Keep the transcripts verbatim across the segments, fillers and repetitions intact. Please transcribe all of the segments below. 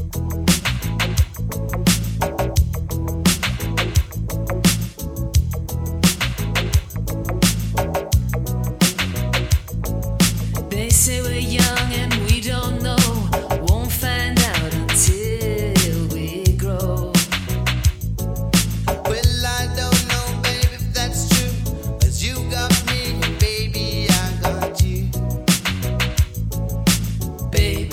They say we're young and we don't know, won't find out until we grow. Well, I don't know, baby, if that's true. 'Cause you got me, baby, I got you. Babe,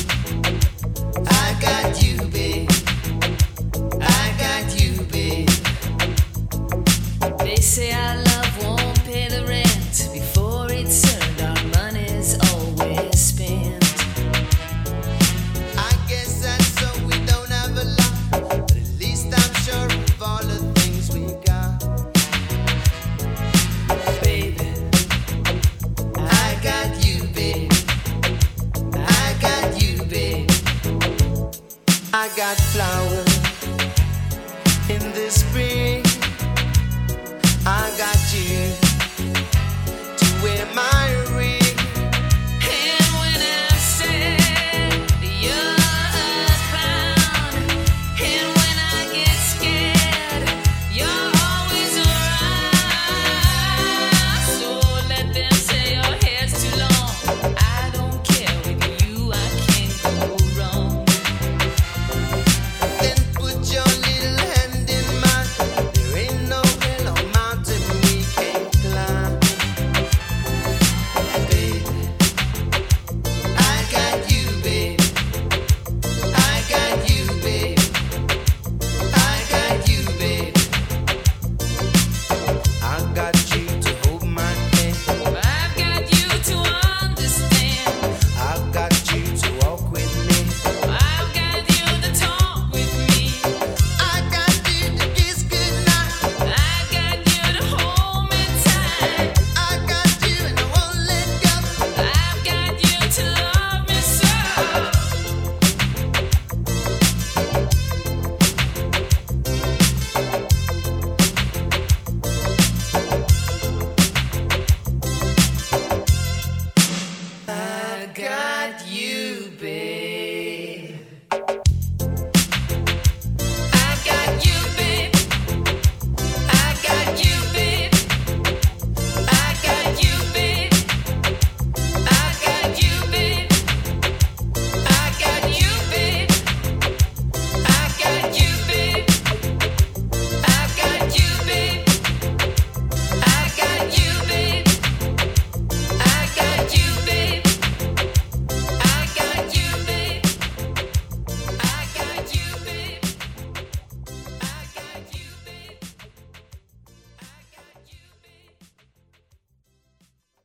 I got you, babe. I got you, babe. they say our love won't pay the rent before it's earned. Our money's always spent. I guess that's so we don't have a lot. But at least I'm sure of all the things we got. Baby, I got you, babe. I got you, babe. I got flowers